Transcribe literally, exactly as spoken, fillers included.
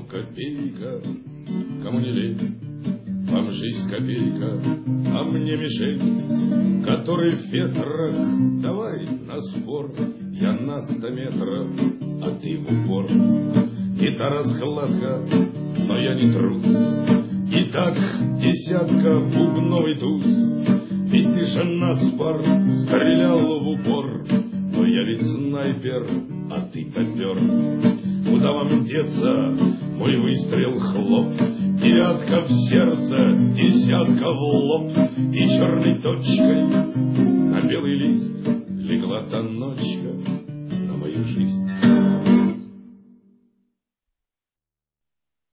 копейка, кому не лень, вам жизнь копейка, а мне мишень, который в ветрах, давай на спор, я на сто метров, а ты в упор. И та раскладка, но я не трус, и так десятка бубновый туз. Ведь ты же наспор стрелял в упор, но я ведь снайпер, а ты топер. Куда вам деться, мой выстрел хлоп, девятка в сердце, десятка в лоб, и черной точкой на белый лист легла та ночка на мою жизнь.